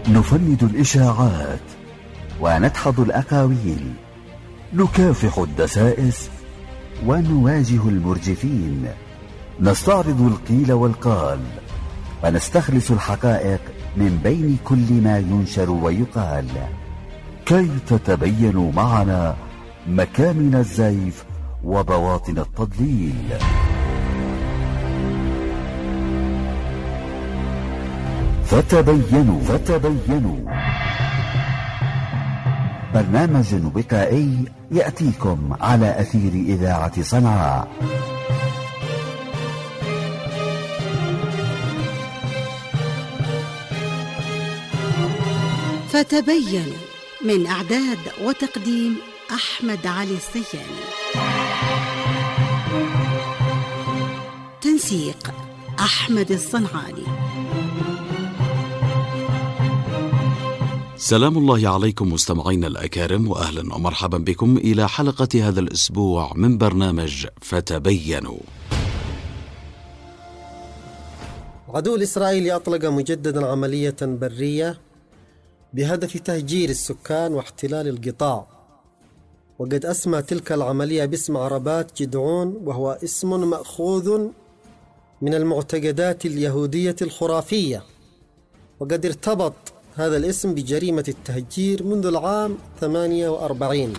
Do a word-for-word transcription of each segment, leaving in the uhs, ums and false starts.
نفند الإشاعات وندحض الأقاويل، نكافح الدسائس ونواجه المرجفين، نستعرض القيل والقال ونستخلص الحقائق من بين كل ما ينشر ويقال، كي تتبينوا معنا مكامن الزيف وبواطن التضليل. فتبينوا فتبينوا برنامج وقائي يأتيكم على أثير إذاعة صنعاء. فتبينوا، من إعداد وتقديم أحمد علي السياني، تنسيق أحمد الصنعاني. سلام الله عليكم مستمعينا الأكارم، وأهلا ومرحبا بكم إلى حلقة هذا الأسبوع من برنامج فتبينوا. العدو الإسرائيلي أطلق مجددا عملية برية بهدف تهجير السكان واحتلال القطاع، وقد أسمى تلك العملية باسم عربات جدعون، وهو اسم مأخوذ من المعتقدات اليهودية الخرافية، وقد ارتبط هذا الاسم بجريمة التهجير منذ العام ثمانية وأربعين.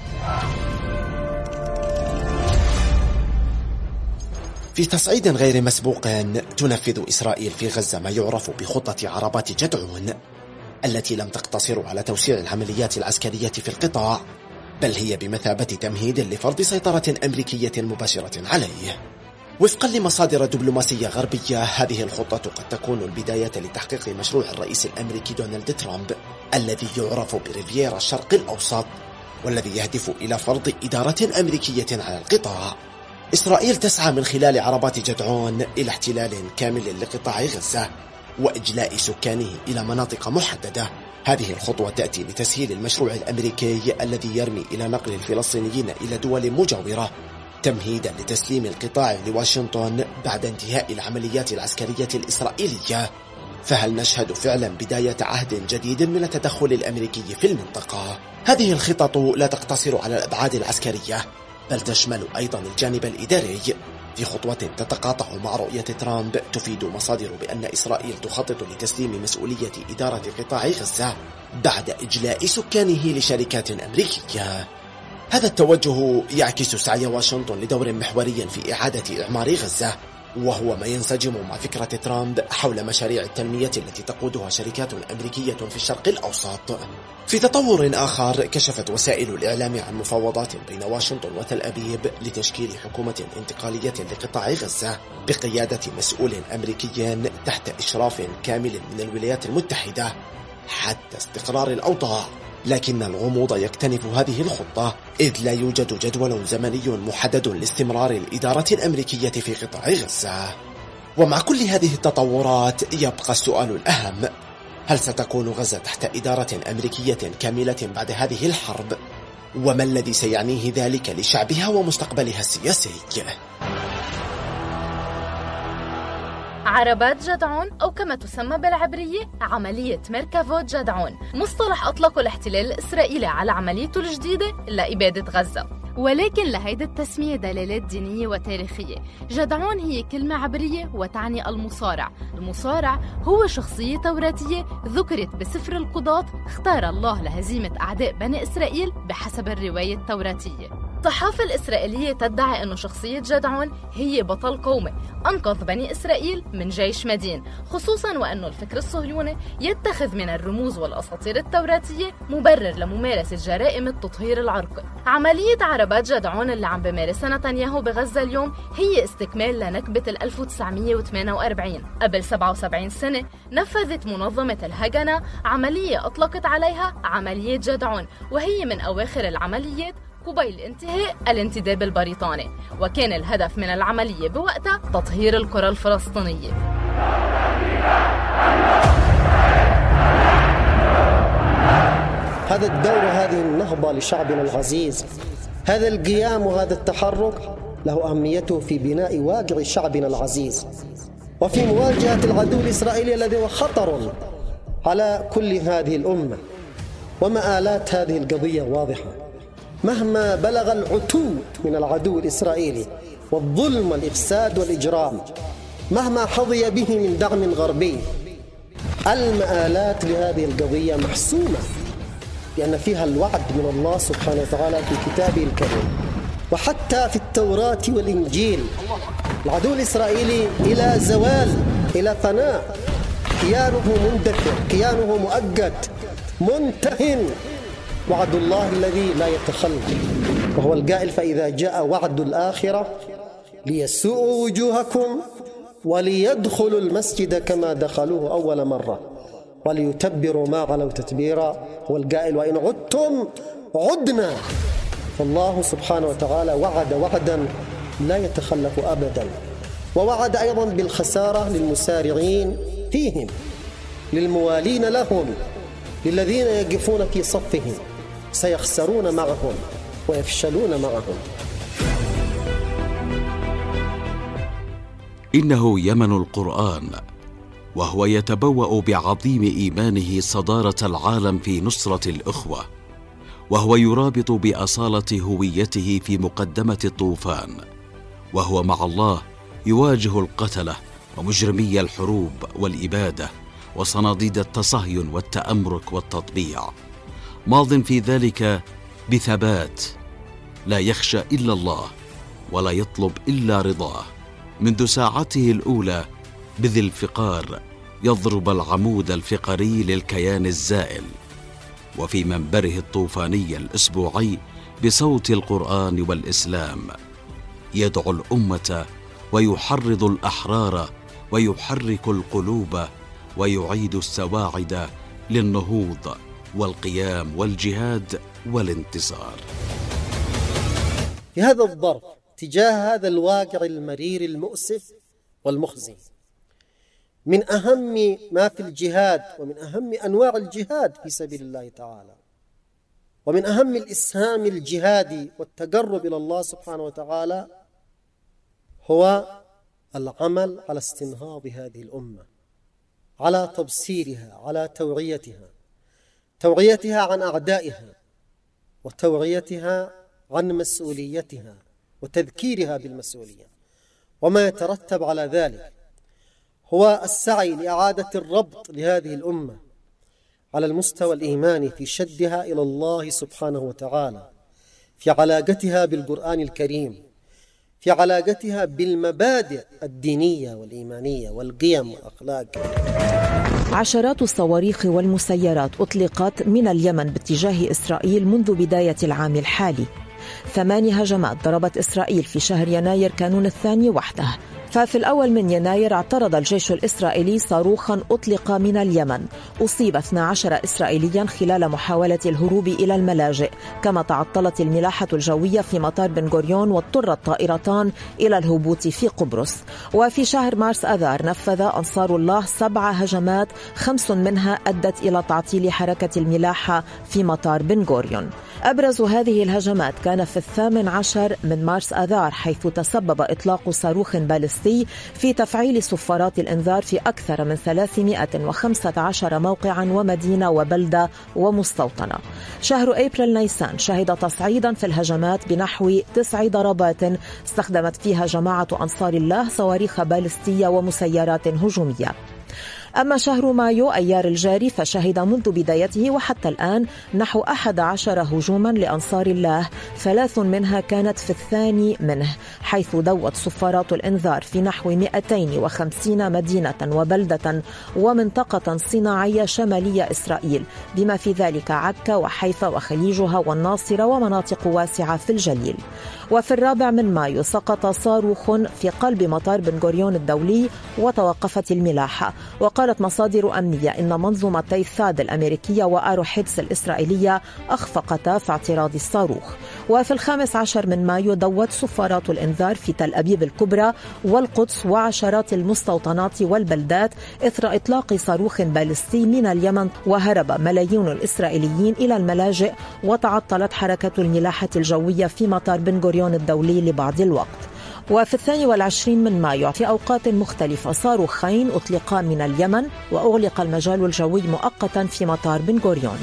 في تصعيد غير مسبوق تنفذ إسرائيل في غزة ما يعرف بخطة عربات جدعون، التي لم تقتصر على توسيع العمليات العسكرية في القطاع، بل هي بمثابة تمهيد لفرض سيطرة أمريكية مباشرة عليه. وفقا لمصادر دبلوماسية غربية، هذه الخطة قد تكون البداية لتحقيق مشروع الرئيس الأمريكي دونالد ترامب الذي يعرف بريفيرا الشرق الأوسط، والذي يهدف إلى فرض إدارة أمريكية على القطاع. إسرائيل تسعى من خلال عربات جدعون إلى احتلال كامل لقطاع غزة وإجلاء سكانه إلى مناطق محددة. هذه الخطوة تأتي لتسهيل المشروع الأمريكي الذي يرمي إلى نقل الفلسطينيين إلى دول مجاورة، تمهيدا لتسليم القطاع لواشنطن بعد انتهاء العمليات العسكرية الإسرائيلية. فهل نشهد فعلا بداية عهد جديد من التدخل الأمريكي في المنطقة؟ هذه الخطط لا تقتصر على الأبعاد العسكرية، بل تشمل أيضا الجانب الإداري، في خطوة تتقاطع مع رؤية ترامب. تفيد مصادر بأن إسرائيل تخطط لتسليم مسؤولية إدارة قطاع غزة بعد إجلاء سكانه لشركات أمريكية. هذا التوجه يعكس سعي واشنطن لدور محوري في إعادة إعمار غزة، وهو ما ينسجم مع فكرة ترامب حول مشاريع التنمية التي تقودها شركات أمريكية في الشرق الأوسط. في تطور آخر، كشفت وسائل الإعلام عن مفاوضات بين واشنطن وتل أبيب لتشكيل حكومة انتقالية لقطاع غزة بقيادة مسؤول أمريكي تحت إشراف كامل من الولايات المتحدة حتى استقرار الأوضاع. لكن الغموض يكتنف هذه الخطة، إذ لا يوجد جدول زمني محدد لاستمرار الإدارة الأمريكية في قطاع غزة. ومع كل هذه التطورات يبقى السؤال الأهم: هل ستكون غزة تحت إدارة أمريكية كاملة بعد هذه الحرب؟ وما الذي سيعنيه ذلك لشعبها ومستقبلها السياسي؟ عربات جدعون، أو كما تسمى بالعبرية عملية ميركافو جدعون، مصطلح أطلقه الاحتلال الإسرائيلي على عمليته الجديدة لإبادة غزة، ولكن لهيدا التسمية دلالات دينية وتاريخية. جدعون هي كلمة عبرية وتعني المصارع. المصارع هو شخصية توراتية ذكرت بسفر القضاة، اختار الله لهزيمة أعداء بني إسرائيل بحسب الرواية التوراتية. الصحافة الإسرائيلية تدعي أن شخصية جدعون هي بطل قومي أنقذ بني إسرائيل من جيش مدين، خصوصاً وأن الفكر الصهيوني يتخذ من الرموز والأساطير التوراتية مبرر لممارسة جرائم التطهير العرقي. عملية عربات جدعون اللي عم بمارسها نتنياهو بغزة اليوم هي استكمال لنكبة ألف وتسعمية وثمانية وأربعين. قبل سبعة وسبعين سنة نفذت منظمة الهجنة عملية أطلقت عليها عملية جدعون، وهي من أواخر العمليات قبيل انتهاء الانتداب البريطاني، وكان الهدف من العملية بوقتها تطهير القرى الفلسطينية. هذا الدور وهذه النهضة لشعبنا العزيز، هذا القيام وهذا التحرك له أهميته في بناء واقع شعبنا العزيز، وفي مواجهة العدو الإسرائيلي الذي هو خطر على كل هذه الأمة، ومآلات هذه القضية واضحة. مهما بلغ العتو من العدو الإسرائيلي والظلم والإفساد والإجرام، مهما حظي به من دعم غربي، المآلات لهذه القضية محسومة، لأن فيها الوعد من الله سبحانه وتعالى في كتابه الكريم، وحتى في التوراة والإنجيل. العدو الإسرائيلي إلى زوال، إلى فناء، كيانه مندثر، كيانه مؤقت منتهٍ. وعد الله الذي لا يتخلف، وهو القائل: فإذا جاء وعد الآخرة ليسوءوا وجوهكم وليدخلوا المسجد كما دخلوه أول مرة وليتبروا ما علوا تتبيرا. هو القائل: وإن عدتم عدنا. فالله سبحانه وتعالى وعد وعدا لا يتخلف أبدا، ووعد أيضا بالخسارة للمسارعين فيهم، للموالين لهم، للذين يقفون في صفهم، سيخسرون معهم ويفشلون معهم. إنه يمن القرآن، وهو يتبوأ بعظيم إيمانه صدارة العالم في نصرة الأخوة، وهو يرابط بأصالة هويته في مقدمة الطوفان، وهو مع الله يواجه القتلة ومجرمي الحروب والإبادة وصناديد التصهين والتأمرك والتطبيع، ماض في ذلك بثبات، لا يخشى إلا الله ولا يطلب إلا رضاه، منذ ساعته الأولى بذي الفقار يضرب العمود الفقري للكيان الزائل، وفي منبره الطوفاني الأسبوعي بصوت القرآن والإسلام يدعو الأمة ويحرض الأحرار ويحرك القلوب ويعيد السواعد للنهوض والقيام والجهاد والانتصار. في هذا الظرف تجاه هذا الواقع المرير المؤسف والمخزي، من أهم ما في الجهاد ومن أهم أنواع الجهاد في سبيل الله تعالى، ومن أهم الإسهام الجهادي والتقرب إلى الله سبحانه وتعالى، هو العمل على استنهاض هذه الأمة، على تبصيرها، على توعيتها، توعيتها عن أعدائها، وتوعيتها عن مسؤوليتها، وتذكيرها بالمسؤولية. وما يترتب على ذلك هو السعي لإعادة الربط لهذه الأمة على المستوى الإيماني في شدها إلى الله سبحانه وتعالى، في علاقتها بالقرآن الكريم، في علاقتها بالمبادئ الدينية والإيمانية والقيم والأخلاق. عشرات الصواريخ والمسيرات أطلقت من اليمن باتجاه إسرائيل منذ بداية العام الحالي. ثماني هجمات ضربت إسرائيل في شهر يناير كانون الثاني وحده. ففي الأول من يناير اعترض الجيش الإسرائيلي صاروخا أطلق من اليمن، أصيب اثنا عشر إسرائيليا خلال محاولة الهروب إلى الملاجئ، كما تعطلت الملاحة الجوية في مطار بن غوريون واضطرت طائرتان إلى الهبوط في قبرص. وفي شهر مارس آذار نفذ أنصار الله سبع هجمات، خمس منها أدت إلى تعطيل حركة الملاحة في مطار بن غوريون. أبرز هذه الهجمات كان في الثامن عشر من مارس آذار، حيث تسبب إطلاق صاروخ باليستي في تفعيل صفارات الإنذار في أكثر من ثلاثمائة وخمسة عشر موقعا ومدينة وبلدة ومستوطنة. شهر أبريل نيسان شهد تصعيدا في الهجمات بنحو تسع ضربات استخدمت فيها جماعة أنصار الله صواريخ باليستية ومسيرات هجومية. أما شهر مايو أيار الجاري فشهد منذ بدايته وحتى الآن نحو أحد عشر هجوما لأنصار الله، ثلاث منها كانت في الثاني منه، حيث دوت صفارات الإنذار في نحو مئتين وخمسين مدينة وبلدة ومنطقة صناعية شمالية إسرائيل، بما في ذلك عكا وحيفا وخليجها والناصرة ومناطق واسعة في الجليل. وفي الرابع من مايو سقط صاروخ في قلب مطار بن غوريون الدولي وتوقفت الملاحة. وقالت مصادر أمنية إن منظومتي ثاد الأمريكية وآرو حدس الإسرائيلية أخفقتا في اعتراض الصاروخ. وفي الخامس عشر من مايو دوت صفارات الإنذار في تل أبيب الكبرى والقدس وعشرات المستوطنات والبلدات إثر إطلاق صاروخ باليستي من اليمن، وهرب ملايين الإسرائيليين إلى الملاجئ وتعطلت حركة الملاحة الجوية في مطار بن غوريون الدولي لبعض الوقت. وفي الثاني والعشرين من مايو في أوقات مختلفة صاروخين أطلقا من اليمن وأغلق المجال الجوي مؤقتا في مطار بن غوريون.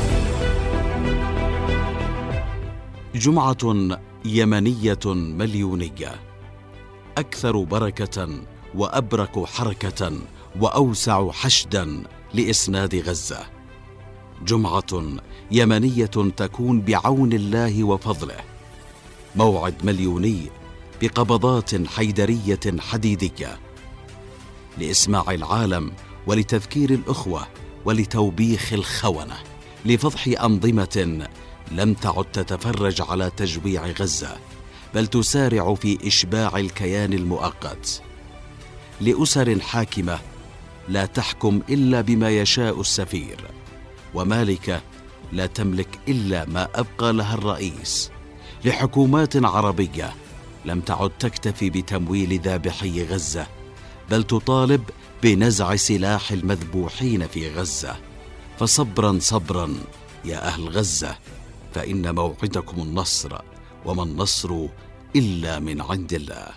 جمعة يمنية مليونية، أكثر بركة وأبرك حركة وأوسع حشدا لإسناد غزة. جمعة يمنية تكون بعون الله وفضله، موعد مليوني بقبضات حيدرية حديدية لإسماع العالم ولتذكير الأخوة ولتوبيخ الخونة، لفضح أنظمة لم تعد تتفرج على تجويع غزة بل تسارع في إشباع الكيان المؤقت، لأسر حاكمة لا تحكم إلا بما يشاء السفير، ومالكة لا تملك إلا ما أبقى لها الرئيس، لحكومات عربية لم تعد تكتفي بتمويل ذابحي غزة بل تطالب بنزع سلاح المذبوحين في غزة. فصبرا صبرا يا أهل غزة، فإن موعدكم النصر، وما النصر إلا من عند الله.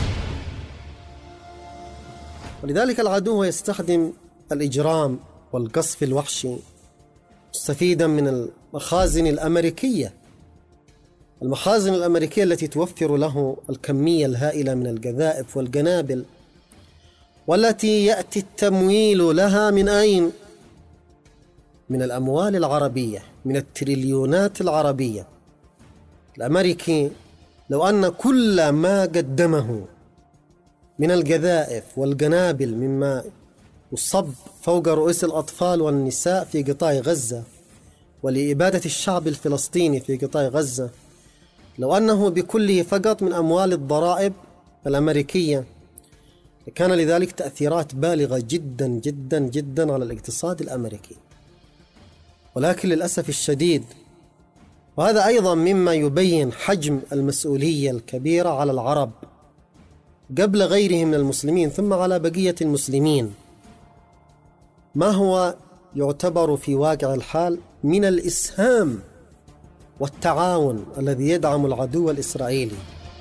ولذلك العدو يستخدم الإجرام والقصف الوحشي مستفيدا من المخازن الأمريكية المخازن الأمريكية التي توفر له الكمية الهائلة من القذائف والقنابل، والتي يأتي التمويل لها من أين؟ من الأموال العربية، من التريليونات العربية. الأمريكي لو أن كل ما قدمه من القذائف والقنابل مما يصب فوق رؤوس الأطفال والنساء في قطاع غزة ولإبادة الشعب الفلسطيني في قطاع غزة، لو أنه بكله فقط من أموال الضرائب الأمريكية، كان لذلك تأثيرات بالغة جدا جدا جدا على الاقتصاد الأمريكي. ولكن للأسف الشديد، وهذا أيضا مما يبين حجم المسؤولية الكبيرة على العرب قبل غيرهم من المسلمين ثم على بقية المسلمين، ما هو يعتبر في واقع الحال من الإسهام والتعاون الذي يدعم العدو الإسرائيلي.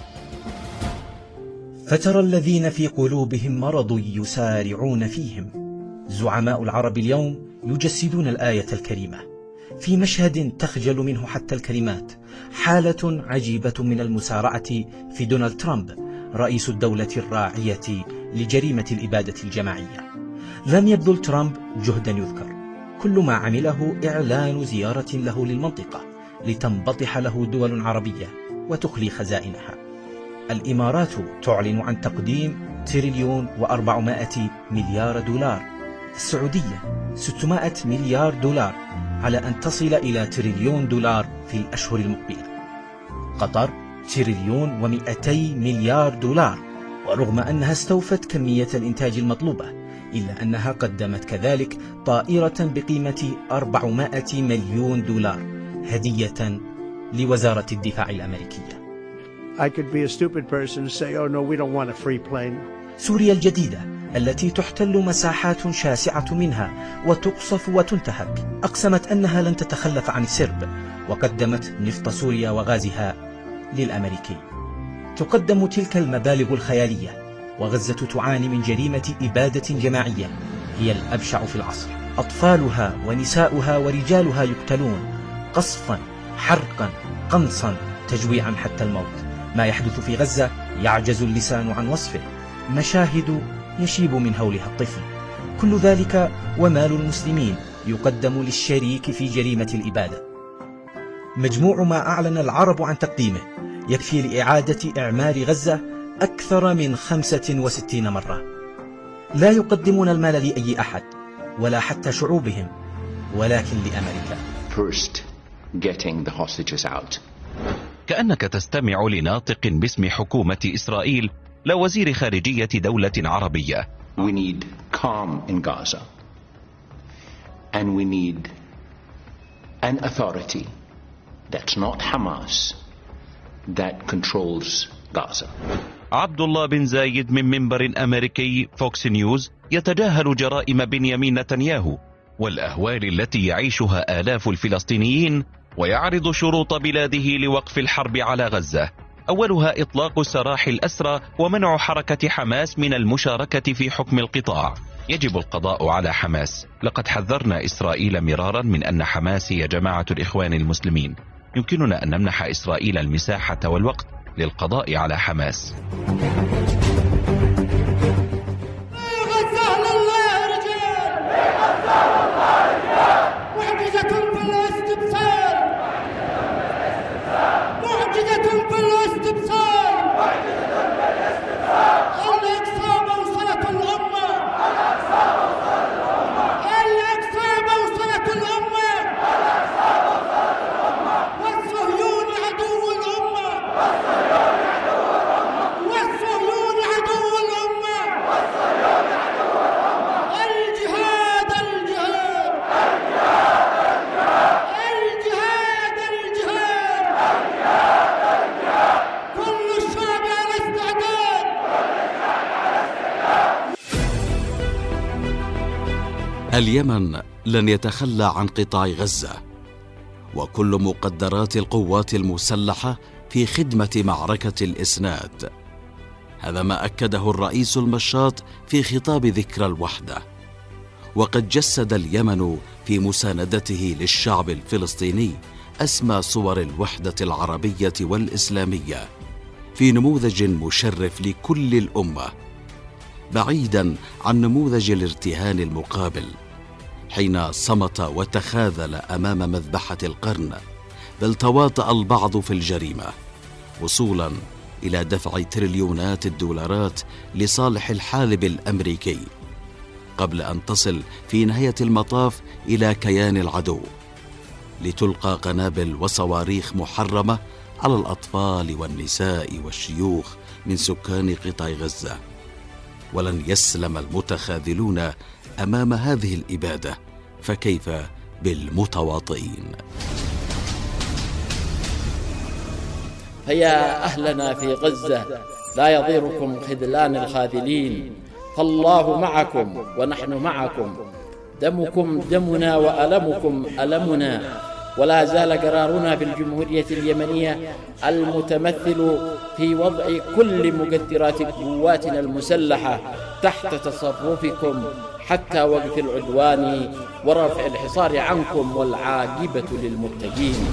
فترى الذين في قلوبهم مرض يسارعون فيهم. زعماء العرب اليوم يجسدون الآية الكريمة في مشهد تخجل منه حتى الكلمات، حالة عجيبة من المسارعة في دونالد ترامب رئيس الدولة الراعية لجريمة الإبادة الجماعية. لم يبذل ترامب جهدا يذكر، كل ما عمله إعلان زيارة له للمنطقة لتنبطح له دول عربية وتخلي خزائنها. الإمارات تعلن عن تقديم تريليون وأربعمائة مليار دولار، السعودية ستمائة مليار دولار، على أن تصل إلى تريليون دولار في الأشهر المقبلة. قطر تريليون ومئتي مليار دولار، ورغم أنها استوفت كمية الإنتاج المطلوبة إلا أنها قدمت كذلك طائرة بقيمة أربعمائة مليون دولار هدية لوزارة الدفاع الأمريكية. I could be a stupid person to say, oh no, we don't want a free plane. سوريا الجديدة التي تحتل مساحات شاسعة منها وتقصف وتنتهك، أقسمت أنها لن تتخلف عن السرب، وقدمت نفط سوريا وغازها للأمريكي. تقدم تلك المبالغ الخيالية، وغزة تعاني من جريمة إبادة جماعية هي الأبشع في العصر. أطفالها ونساؤها ورجالها يقتلون قصفا، حرقا، قنصا، تجويعا حتى الموت. ما يحدث في غزة يعجز اللسان عن وصفه، مشاهد يشيب من هولها الطفل. كل ذلك ومال المسلمين يقدم للشريك في جريمة الإبادة. مجموع ما أعلن العرب عن تقديمه يكفي لإعادة إعمار غزة أكثر من خمسة وستين مرة. لا يقدمون المال لأي أحد ولا حتى شعوبهم، ولكن لأمريكا. First, getting the hostages out. كأنك تستمع لناطق باسم حكومة إسرائيل لا وزير خارجية دولة عربية. We need calm in Gaza, and we need an authority that's not Hamas that controls Gaza. عبد الله بن زايد من منبر أمريكي فوكس نيوز يتجاهل جرائم بنيامين نتنياهو والأهوال التي يعيشها آلاف الفلسطينيين، ويعرض شروط بلاده لوقف الحرب على غزة. أولها إطلاق سراح الأسرى ومنع حركة حماس من المشاركة في حكم القطاع. يجب القضاء على حماس. لقد حذرنا إسرائيل مرارا من أن حماس هي جماعة الإخوان المسلمين. يمكننا أن نمنح إسرائيل المساحة والوقت للقضاء على حماس. اليمن لن يتخلى عن قطاع غزة وكل مقدرات القوات المسلحة في خدمة معركة الإسناد. هذا ما أكده الرئيس المشاط في خطاب ذكرى الوحدة. وقد جسد اليمن في مساندته للشعب الفلسطيني أسمى صور الوحدة العربية والإسلامية في نموذج مشرف لكل الأمة، بعيدا عن نموذج الارتهان المقابل حين صمت وتخاذل أمام مذبحة القرن، بل تواطأ البعض في الجريمة وصولا إلى دفع تريليونات الدولارات لصالح الحالب الأمريكي، قبل أن تصل في نهاية المطاف إلى كيان العدو لتلقى قنابل وصواريخ محرمة على الأطفال والنساء والشيوخ من سكان قطاع غزة. ولن يسلم المتخاذلون أمام هذه الإبادة، فكيف بالمتواطئين؟ فيا أهلنا في غزة لا يضيركم خذلان الخاذلين، فالله معكم ونحن معكم، دمكم دمنا وألمكم ألمنا، ولا زال قرارنا في الجمهورية اليمنية المتمثل في وضع كل مقدرات قواتنا المسلحة تحت تصرفكم حتى وقف العدوان ورفع الحصار عنكم والعاقبة للمتقين.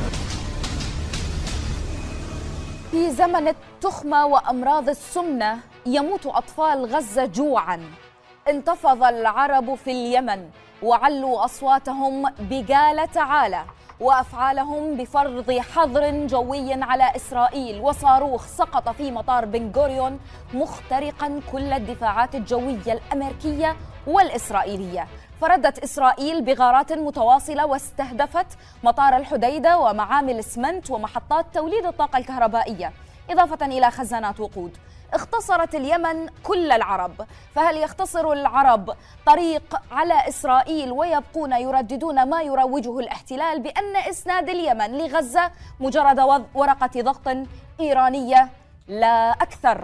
في زمن التخمة وأمراض السمنة يموت أطفال غزة جوعاً. انتفض العرب في اليمن وعلوا أصواتهم بقال تعالى، وأفعالهم بفرض حظر جوي على إسرائيل، وصاروخ سقط في مطار بن غوريون مخترقا كل الدفاعات الجوية الأمريكية والإسرائيلية. فردت إسرائيل بغارات متواصلة واستهدفت مطار الحديدة ومعامل الإسمنت ومحطات توليد الطاقة الكهربائية، إضافة إلى خزانات وقود. اختصرت اليمن كل العرب، فهل يختصر العرب طريق على إسرائيل ويبقون يرددون ما يروجه الاحتلال بأن إسناد اليمن لغزة مجرد ورقة ضغط إيرانية لا أكثر؟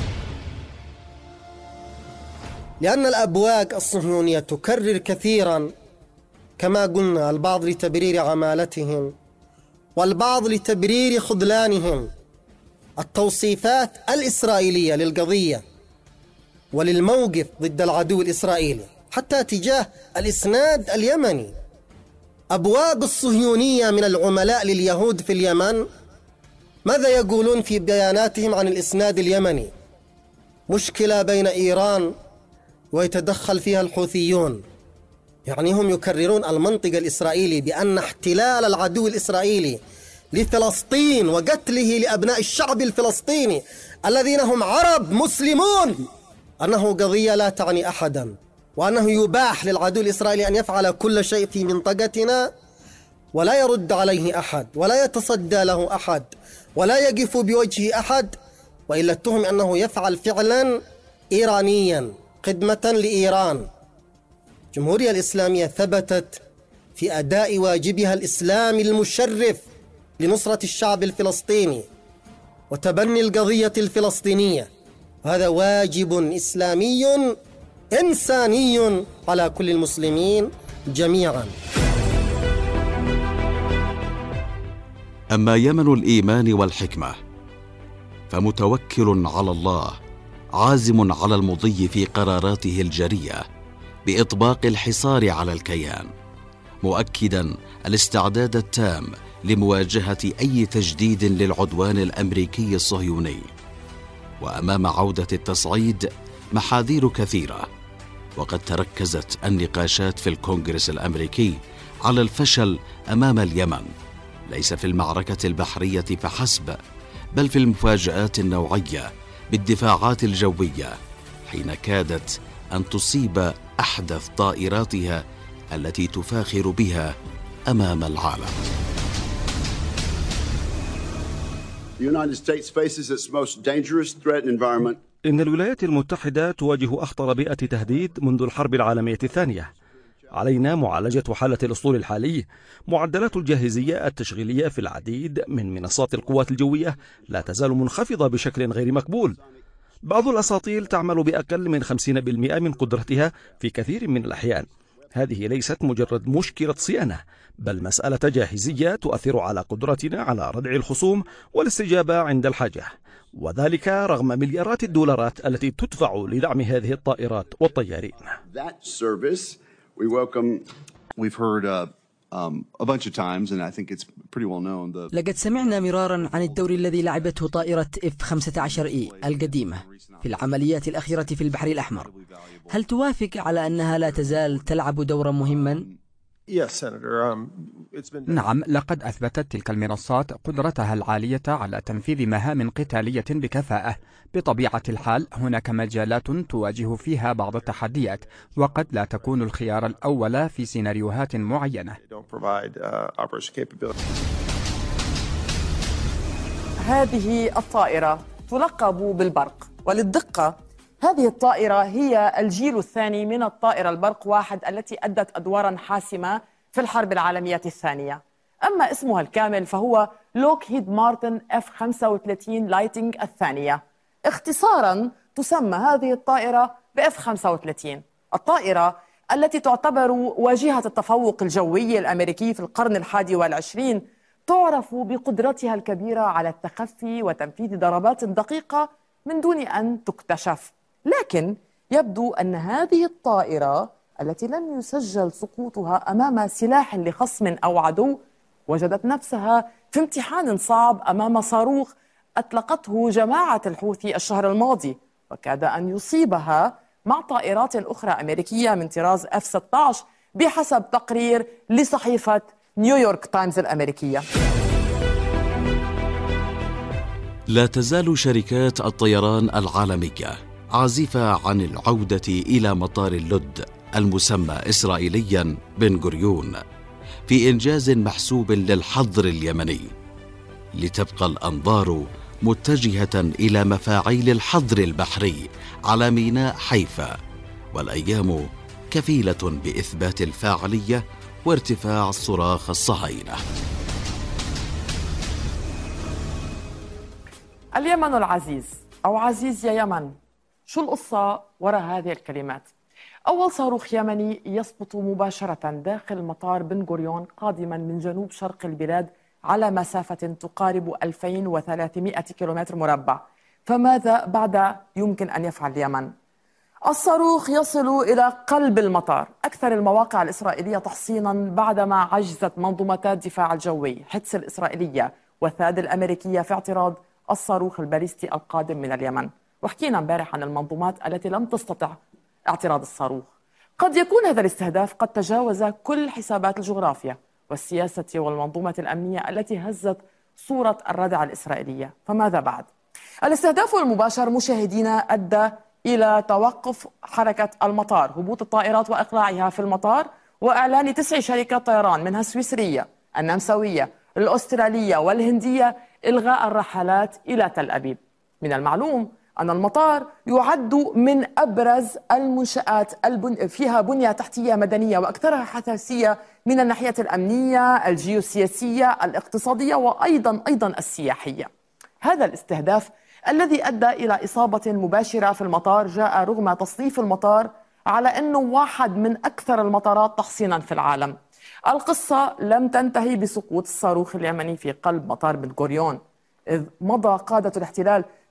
لأن الأبواق الصهيونية تكرر كثيرا كما قلنا، البعض لتبرير عمالتهم والبعض لتبرير خذلانهم، التوصيفات الإسرائيلية للقضية وللموقف ضد العدو الإسرائيلي حتى تجاه الإسناد اليمني. أبواق الصهيونية من العملاء لليهود في اليمن ماذا يقولون في بياناتهم عن الإسناد اليمني؟ مشكلة بين إيران ويتدخل فيها الحوثيون، يعني هم يكررون المنطق الإسرائيلي بأن احتلال العدو الإسرائيلي لفلسطين وقتله لأبناء الشعب الفلسطيني الذين هم عرب مسلمون أنه قضية لا تعني أحدا، وأنه يباح للعدو الإسرائيلي أن يفعل كل شيء في منطقتنا ولا يرد عليه أحد ولا يتصدى له أحد ولا يقف بوجه أحد، وإلا اتهم أنه يفعل فعلا إيرانيا خدمة لإيران. الجمهورية الإسلامية ثبتت في أداء واجبها الإسلامي المشرف لنصرة الشعب الفلسطيني وتبني القضية الفلسطينية، هذا واجب إسلامي إنساني على كل المسلمين جميعا. أما يمن الإيمان والحكمة فمتوكل على الله، عازم على المضي في قراراته الجرية بإطباق الحصار على الكيان، مؤكدا الاستعداد التام لمواجهة أي تجديد للعدوان الأمريكي الصهيوني. وأمام عودة التصعيد محاذير كثيرة، وقد تركزت النقاشات في الكونغرس الأمريكي على الفشل أمام اليمن، ليس في المعركة البحرية فحسب، بل في المفاجآت النوعية بالدفاعات الجوية، حين كادت أن تصيب أحدث طائراتها التي تفاخر بها أمام العالم. إن الولايات المتحدة تواجه أخطر بيئة تهديد منذ الحرب العالمية الثانية. علينا معالجة حالة الأسطول الحالي. معدلات الجاهزية التشغيلية في العديد من منصات القوات الجوية لا تزال منخفضة بشكل غير مقبول. بعض الأساطيل تعمل بأقل من خمسين بالمئة من قدرتها في كثير من الأحيان. هذه ليست مجرد مشكلة صيانة، بل مسألة جاهزية تؤثر على قدرتنا على ردع الخصوم والاستجابة عند الحاجة، وذلك رغم مليارات الدولارات التي تدفع لدعم هذه الطائرات والطيارين. لقد سمعنا مرارا عن الدور الذي لعبته طائرة إف خمسة عشر إي القديمة في العمليات الأخيرة في البحر الأحمر. هل توافق على أنها لا تزال تلعب دورا مهما؟ نعم، لقد أثبتت تلك المنصات قدرتها العالية على تنفيذ مهام قتالية بكفاءة. بطبيعة الحال هناك مجالات تواجه فيها بعض التحديات، وقد لا تكون الخيار الأول في سيناريوهات معينة. هذه الطائرة تلقب بالبرق، وللدقة هذه الطائرة هي الجيل الثاني من الطائرة البرق واحد التي أدت أدوارا حاسمة في الحرب العالمية الثانية. أما اسمها الكامل فهو لوكهيد مارتن إف خمسة وثلاثين لايتنج الثانية. اختصارا تسمى هذه الطائرة ب إف خمسة وثلاثين، الطائرة التي تعتبر واجهة التفوق الجوي الأمريكي في القرن الحادي والعشرين، تعرف بقدرتها الكبيرة على التخفي وتنفيذ ضربات دقيقة من دون أن تكتشف. لكن يبدو أن هذه الطائرة التي لم يسجل سقوطها أمام سلاح لخصم أو عدو وجدت نفسها في امتحان صعب أمام صاروخ أطلقته جماعة الحوثي الشهر الماضي، وكاد أن يصيبها مع طائرات أخرى أمريكية من طراز إف ستة عشر بحسب تقرير لصحيفة نيويورك تايمز الأمريكية. لا تزال شركات الطيران العالمية عازفة عن العودة إلى مطار اللد المسمى إسرائيليا بن غوريون في إنجاز محسوب للحظر اليمني، لتبقى الأنظار متجهة إلى مفاعيل الحظر البحري على ميناء حيفا، والأيام كفيلة بإثبات الفاعلية وارتفاع صراخ الصهاينة. اليمن العزيز أو عزيز يا يمن، شو القصة وراء هذه الكلمات؟ أول صاروخ يمني يسقط مباشرة داخل مطار بن غوريون قادما من جنوب شرق البلاد على مسافة تقارب ألفين وثلاثمئة كيلومتر مربع. فماذا بعد يمكن أن يفعل اليمن؟ الصاروخ يصل إلى قلب المطار، أكثر المواقع الإسرائيلية تحصينا بعدما عجزت منظومتا الدفاع الجوي حدس الإسرائيلية والثاد الأمريكية في اعتراض الصاروخ الباليستي القادم من اليمن. وحكينا امبارح عن المنظومات التي لم تستطع اعتراض الصاروخ. قد يكون هذا الاستهداف قد تجاوز كل حسابات الجغرافيا والسياسة والمنظومة الأمنية التي هزت صورة الردع الإسرائيلية. فماذا بعد؟ الاستهداف المباشر مشاهدينا أدى إلى توقف حركة المطار، هبوط الطائرات وإقلاعها في المطار، وإعلان تسع شركات طيران منها السويسرية، النمساوية، الأسترالية والهندية إلغاء الرحلات إلى تل أبيب. من المعلوم أن المطار يعد من أبرز المنشآت البن... فيها بنية تحتية مدنية وأكثرها حساسية من الناحية الأمنية، الجيوسياسية، الاقتصادية وأيضا أيضا السياحية. هذا الاستهداف الذي أدى إلى إصابة مباشرة في المطار جاء رغم تصنيف المطار على أنه واحد من أكثر المطارات تحصينا في العالم. القصة لم تنتهي بسقوط الصاروخ اليمني في قلب مطار بن غوريون، إذ مضى قادة الاحتلال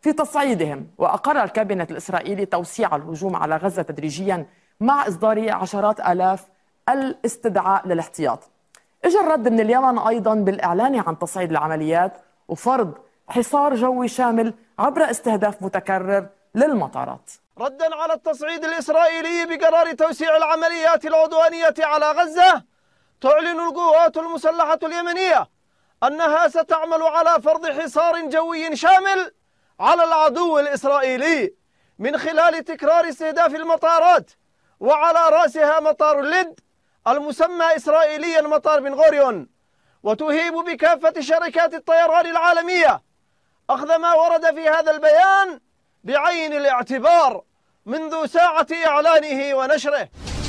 في تصعيدهم. وأقر الكابينت الإسرائيلي توسيع الهجوم على غزة تدريجيا مع إصدار عشرات آلاف الاستدعاء للاحتياط. اجى الرد من اليمن أيضا بالإعلان عن تصعيد العمليات وفرض حصار جوي شامل عبر استهداف متكرر للمطارات. ردا على التصعيد الإسرائيلي بقرار توسيع العمليات العدوانية على غزة، تعلن القوات المسلحة اليمنية أنها ستعمل على فرض حصار جوي شامل على العدو الإسرائيلي من خلال تكرار استهداف المطارات، وعلى رأسها مطار اللد المسمى إسرائيليا مطار بن غوريون، وتهيب بكافة شركات الطيران العالمية أخذ ما ورد في هذا البيان بعين الاعتبار منذ ساعة إعلانه ونشره.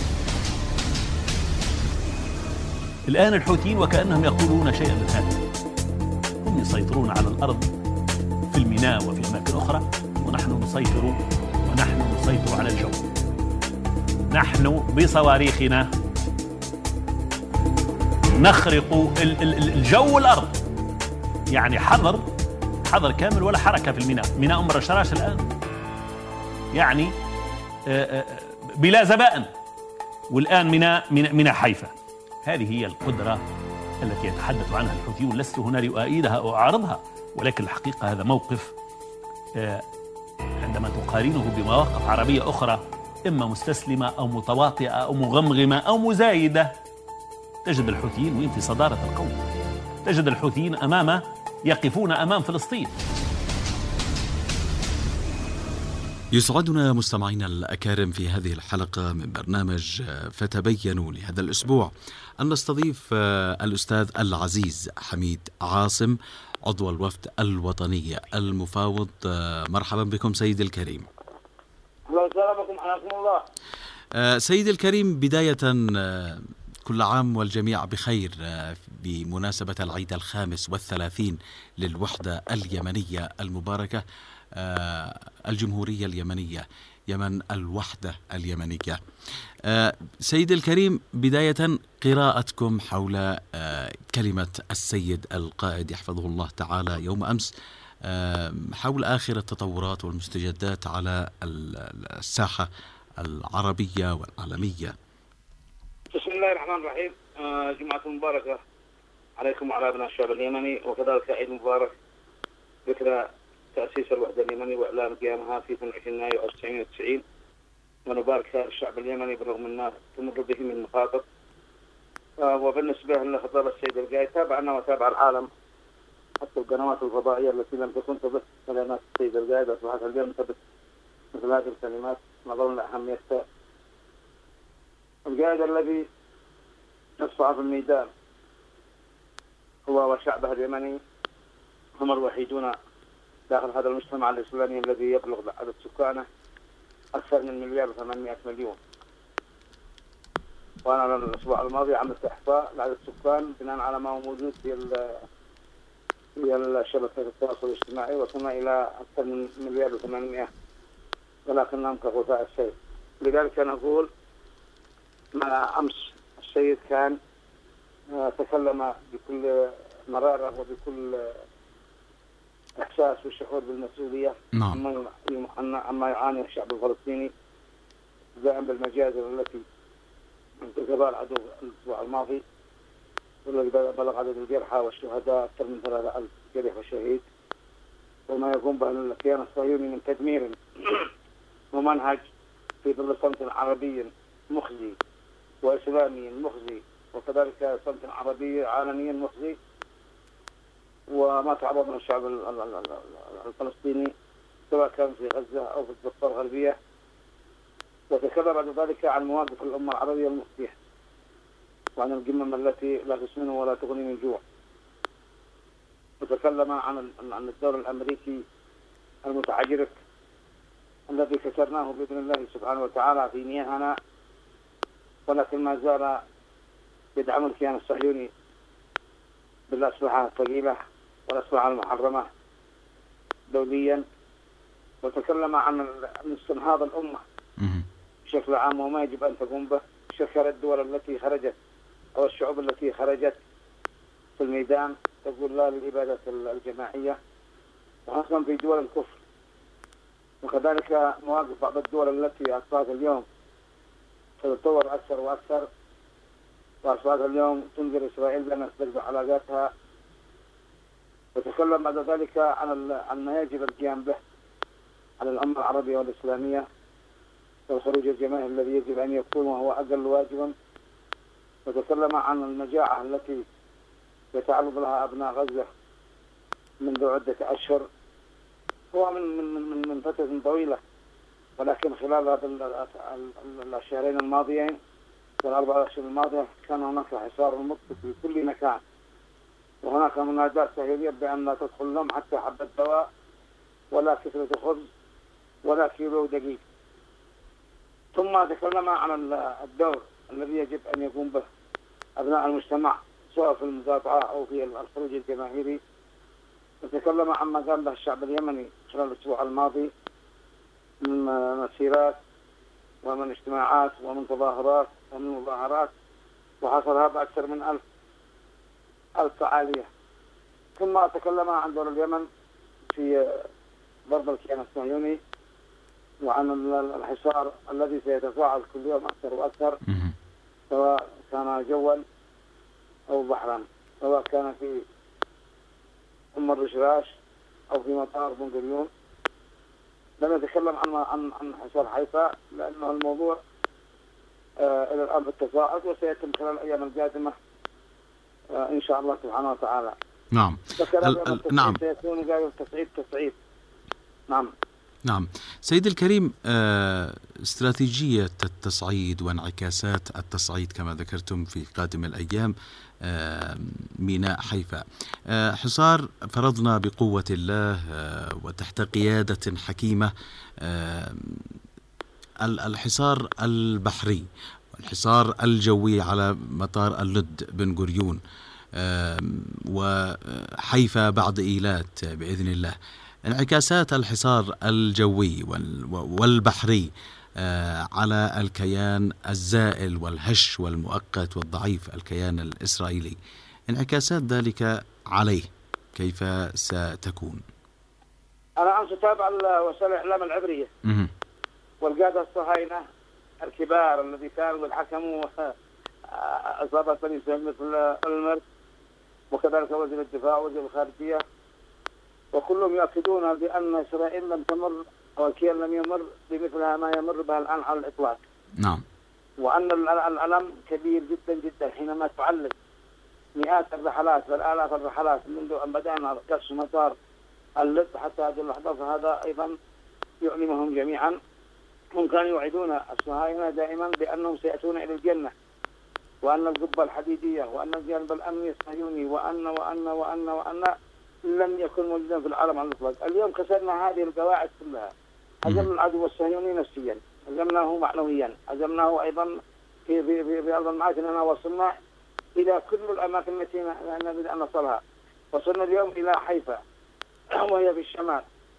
الآن الحوثيين وكأنهم يقولون شيئا من هذا، هم يسيطرون على الأرض في الميناء وفي أماكن أخرى، ونحن نسيطر ونحن نسيطر على الجو. نحن بصواريخنا نخرق الجو والأرض، يعني حظر حظر كامل ولا حركة في الميناء. ميناء أم رشراش الآن يعني بلا زبائن، والآن ميناء ميناء حيفا. هذه هي القدرة التي يتحدث عنها الحوثيون. لست هنا لأؤيدها أو أعارضها، ولكن الحقيقة هذا موقف عندما تقارنه بمواقف عربية أخرى إما مستسلمة أو متواطئة أو مغمغمة أو مزايدة، تجد الحوثيين وين في صدارة القوم، تجد الحوثيين أمام يقفون أمام فلسطين. يسعدنا مستمعينا الأكارم في هذه الحلقة من برنامج فتبينوا لهذا الأسبوع أن نستضيف الأستاذ العزيز حميد عاصم، عضو الوفد الوطني المفاوض. مرحبا بكم سيد الكريم. أهلا وسهلا بكم، حياكم الله. سيد الكريم، بداية كل عام والجميع بخير بمناسبة العيد الخامس والثلاثين للوحدة اليمنية المباركة، الجمهورية اليمنية، يمن الوحدة اليمنية. سيد الكريم، بداية قراءتكم حول كلمة السيد القائد يحفظه الله تعالى يوم أمس حول آخر التطورات والمستجدات على الساحة العربية والعالمية. بسم الله الرحمن الرحيم. جمعة مباركة عليكم وعلى أبناء الشعب اليمني، وكذلك عيد مبارك ذكرى تأسيس الوحدة اليمنية وإعلان قيامها في اثنين وعشرين يناير ألف وتسعمائة وتسعين، ونبارك الشعب اليمني بالرغم من ما تمر به من مخاطر. وبالنسبة لخطاب السيد القائد، تابعنا وتابع العالم حتى القنوات الفضائية التي لم تكن تبث كلمات السيد القائد، أصبحت اليوم تبث مثل هذه الكلمات نظرا لأهميتها. القائد الذي يصفع في الميدان هو وشعبه اليمني هم الوحيدون داخل هذا المجتمع الإسلامي الذي يبلغ عدد سكانه أكثر من مليار وثمانمائة مليون. وأنا الأسبوع الماضي عملت إحصاء لعدد السكان بناء على ما هو موجود في في شبكة التواصل الاجتماعي، وصلنا إلى أكثر من مليار وثمانمائة، ولكنهم كغثاء السيل. لذلك نقول ما أمس السيد كان تكلم بكل مرارة وبكل إحساس والشعور بالمسؤولية نعم. عما يعاني الشعب الفلسطيني دائما بالمجازر التي انتقبها العدو الأسبوع الماضي، والذي بلغ عدد الجرحى والشهداء أكثر من ثلاثة آلاف جريح وشهيد، وما يقوم به الكيان الصهيوني من تدمير ومنهج في ظل صمت عربي مخزي وإسلامي مخزي، وكذلك صمت عربي عالمي مخزي، وما تعرض من الشعب الفلسطيني سواء كان في غزة أو في الضفة الغربية. وتكلم بعد ذلك عن مواقف الأمة العربية المفضيحة، وعن القمم التي لا تسمن ولا تغني من جوع. وتكلم عن عن الدور الأمريكي المتعجرف الذي كسرناه بإذن الله سبحانه وتعالى في مياهنا، ولكن ما زال يدعم الكيان الصهيوني بالأسلحة الثقيلة والأسلحة المحرمة دوليا. وتكلم عن استنهاض الأمة بشكل عام وما يجب أن تقوم به، شكر الدول التي خرجت أو الشعوب التي خرجت في الميدان تقول لا للإبادة الجماعية، وخاصة في دول الكفر وكذلك مواقف بعض الدول التي أصبحت اليوم تتطور أكثر وأكثر، وأصبحت اليوم تنذر إسرائيل بأن تسترجع علاقاتها، وتكلم بعد ذلك عن عن ما يجب القيام به على الأمة العربية والإسلامية والخروج الجماعي الذي يجب أن يكون وهو أقل واجبا، وتكلم عن المجاعة التي يتعرض لها أبناء غزة منذ عدة أشهر، هو من من من من فترة طويلة، ولكن خلال هذا الشهرين الماضيين والأربع أشهر الماضية كان هناك حصار مطلق في كل مكان، وهناك منادات صهيونية بأن لا تدخل لهم حتى حبة دواء ولا كسرة خبز ولا كيلو دقيق. ثم تكلم عن الدور الذي يجب أن يقوم به أبناء المجتمع سواء في المقاطعة أو في الخروج الجماهيري، وتكلم عما قام به الشعب اليمني خلال الأسبوع الماضي من مسيرات ومن اجتماعات ومن تظاهرات ومن مظاهرات، وحصل هذا أكثر من ألف ألف فعالية. ثم تكلم عن دور اليمن في ضرب الكيان الصهيوني وعن الحصار الذي سيتفاعل كل يوم أكثر وأكثر، سواء كان جوا أو بحرا، سواء كان في أم الرشراش أو في مطار بن غوريون. لم نتكلم عن عن عن حصار حيفا لأنه الموضوع آه إلى الآن بالتصاعد، وسيتم خلال الأيام القادمة آه إن شاء الله سبحانه وتعالى. نعم. ال ال نعم. سيكون قال تصعيد تصعيد. نعم. نعم. سيد الكريم، استراتيجية التصعيد وانعكاسات التصعيد كما ذكرتم في قادم الأيام ميناء حيفا، حصار فرضنا بقوة الله وتحت قيادة حكيمة، الحصار البحري والحصار الجوي على مطار اللد بن غوريون وحيفا بعد إيلات بإذن الله، انعكاسات الحصار الجوي والبحري على الكيان الزائل والهش والمؤقت والضعيف الكيان الإسرائيلي، انعكاسات ذلك عليه كيف ستكون؟ أنا أمس أتابع وسائل الإعلام العبرية والقادة الصهاينة الكبار الذي كانوا يتحكموا عصابة بني سهيل مثل المرد وكذلك وزير الدفاع ووزير الخارجية، وكلهم يؤكدون بأن إسرائيل لم تمر أو الكيان لم يمر بمثلها ما يمر بها الآن على الإطلاق. نعم. وأن الألم كبير جدا جدا حينما تعلق مئات الرحلات بل آلاف الرحلات منذ أن بدأنا كسر مطار اللد حتى هذه اللحظة، فهذا أيضا يؤلمهم جميعا. هم كانوا يوعدون الصهاينة دائما بأنهم سيأتون إلى الجنة، وأن القبة الحديدية وأن الجانب الأمني الصهيوني وأن وأن وأن وأن لم يكن موجودا في العالم على الإطلاق. اليوم كسرنا هذه القواعد كلها، هزمنا العدو الصهيوني نفسيا، هزمناه معنويا، هزمناه أيضا في في في, في أرض المعارك، أننا وصلنا إلى كل الأماكن التي نريد أن نصلها. وصلنا اليوم إلى حيفا وهي في الشمال،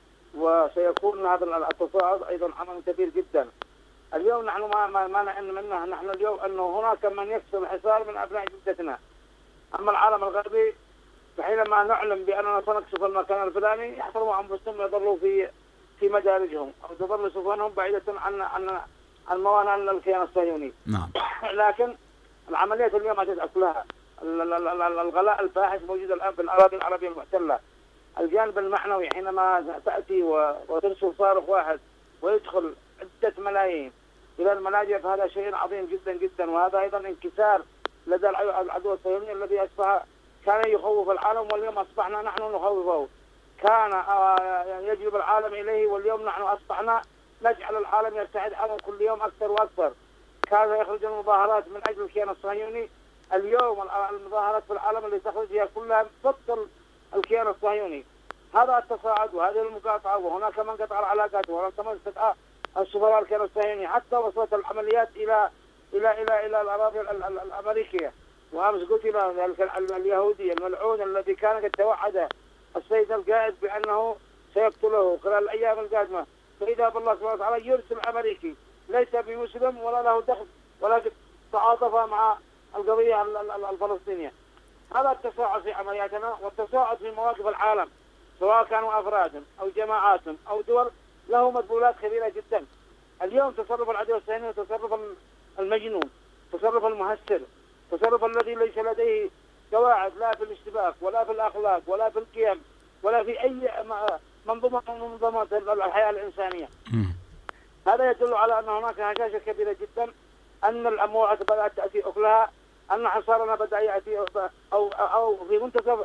وسيكون هذا التصاعد أيضا عمل كبير جدا. اليوم نحن ما ما, ما نعلم منه نحن اليوم أنه هناك من يكسر الحصار من أبناء جدتنا. أما العالم الغربي فحينما نعلم بأننا سنكشف المكان الفلاني يحترموا أنفسهم ويظلوا في في مدارجهم أو تظل سفنهم بعيدة عن عن عن موانئ الكيان الصهيوني. نعم. لكن العمليات اليوم تدعك لها الغلاء الفاحش موجود الآن في الأراضي العربية المحتلة. الجانب المعنوي حينما تأتي وترسل صاروخ واحد ويدخل عدة ملايين إلى الملاجئ، فهذا شيء عظيم جدا جدا، وهذا أيضا انكسار لدى العدو الصهيوني الذي أصبح كان يخوف العالم واليوم أصبحنا نحن نخوفه. كان يجلب العالم إليه واليوم نحن أصبحنا نجعل العالم يرتعد عنه كل يوم أكثر وأكثر. كان يخرج المظاهرات من أجل الكيان الصهيوني، اليوم المظاهرات في العالم اللي تخرج هي كلها ضد الكيان الصهيوني. هذا التصاعد وهذه المقاطعة، وهناك من قطع العلاقات وهناك من استدعى السفراء الكيان الصهيوني، حتى وصلت العمليات إلى إلى إلى إلى الأراضي الأمريكية. وأمس قتل اليهودي الملعون الذي كان قد توعد السيد القائد بأنه سيقتله خلال الأيام القادمة، فإذا بالله سبحانه وتعالى يرسل أمريكي ليس بمسلم ولا له دخل ولكن تعاطف مع القضية الفلسطينية. هذا التصاعد في عملياتنا والتصاعد في مواقف العالم، سواء كانوا أفراد أو جماعات أو دول، له مدلولات كبيرة جدا. اليوم تصرف العدو الصهيوني تصرف المجنون، تصرف المهسر، تصرف الذي ليس لديه قواعد لا في الاشتباك ولا في الأخلاق ولا في القيم ولا في أي منظومة من منظومات الحياة الإنسانية. هذا يدل على أن هناك هشاشة كبيرة جدا، أن الأموال بدأت تأتي أكلها، أن حصارنا بدأ يأتي أو أو في منتصف